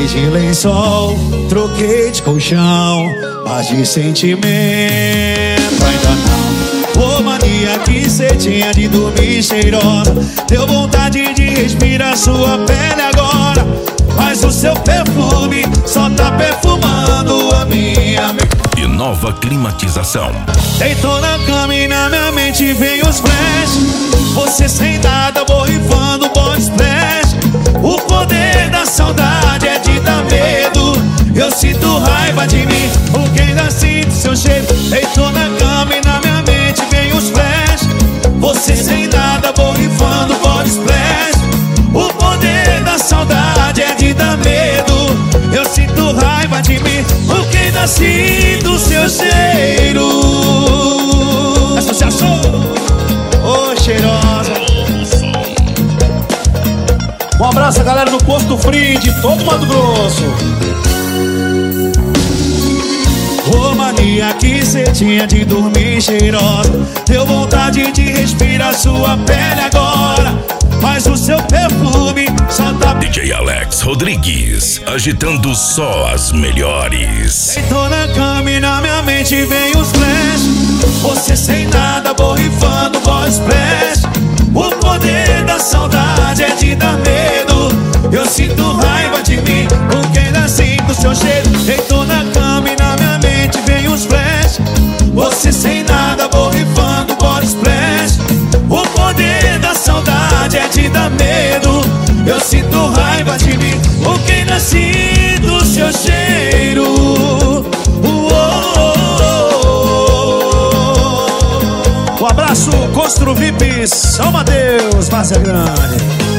de lençol, troquei de colchão, mas de sentimento ainda não. Ô mania que cê tinha de dormir cheirosa, deu vontade de respirar sua pele agora. Mas o seu perfume só tá perfumando a minha mente. E nova climatização. Deitou na cama e na minha mente vem os flashes. Você sem nada, borrifando body splash. O poder da saudade é de dar medo. Eu sinto raiva de mim, porque ainda sinto seu cheiro. Deitou na cama e na minha mente vem os flashes. Você sem nada, borrifando body splash. O poder da saudade é de dar medo. Eu sinto raiva de mim, porque ainda sinto seu cheiro. Essa já sou, ô cheirosa. Um abraço a galera do Posto Free de todo Mato Grosso. Ô mania que cê tinha de dormir cheirosa, deu vontade de respirar sua pele agora. Mas o seu perfume só tá... DJ Alex Rodrigues, agitando só as melhores. Deitou na cama e na minha mente vem os flash. Você sem nada, borrifando body splash. O poder da saudade é de dar medo. Eu sinto raiva de mim, porque ainda sinto seu cheiro. Deitou na cama e na minha mente vem os flash. Você sem nada, borrifando body splash. O poder da saudade é de dar medo. Eu sinto raiva de mim, porque ainda sinto seu cheiro. Um abraço, Constru VIP, São Mateus, Várzea Grande.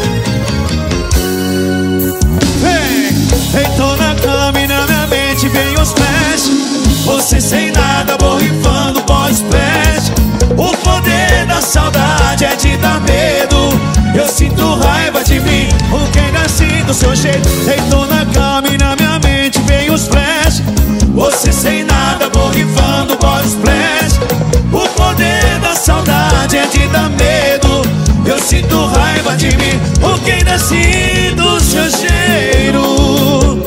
Vem, deitou na cama e na minha mente vem os flash. Você sem nada, borrifando body splash. O poder da saudade é de dar medo. Eu sinto raiva de mim, porque ainda sinto seu jeito. Deitou na cama e na minha mente vem os flash. Você sem nada, borrifando body splash. O poder da saudade é de dar medo. Eu sinto raiva de mim, porque ainda sinto seu cheiro.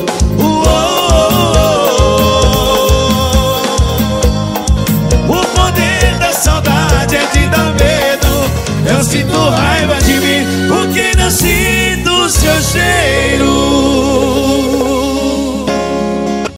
O poder da saudade é de dar medo. Eu sinto raiva